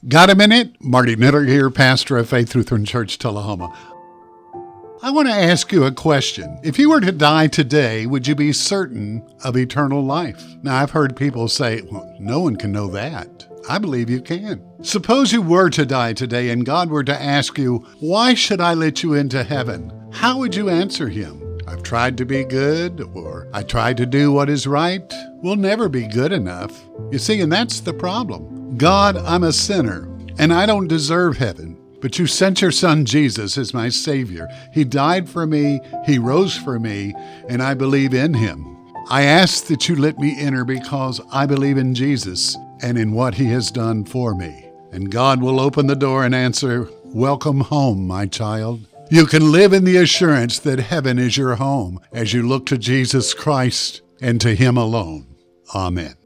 Got a minute? Marty Knitter here, pastor of Faith Lutheran Church, Tullahoma. I want to ask you a question. If you were to die today, would you be certain of eternal life? Now, I've heard people say, well, no one can know that. I believe you can. Suppose you were to die today and God were to ask you, why should I let you into heaven? How would you answer him? I've tried to be good, or I tried to do what is right. We'll never be good enough. You see, and that's the problem. God, I'm a sinner, and I don't deserve heaven. But you sent your son Jesus as my Savior. He died for me, he rose for me, and I believe in him. I ask that you let me enter because I believe in Jesus and in what he has done for me. And God will open the door and answer, welcome home, my child. You can live in the assurance that heaven is your home as you look to Jesus Christ and to him alone. Amen.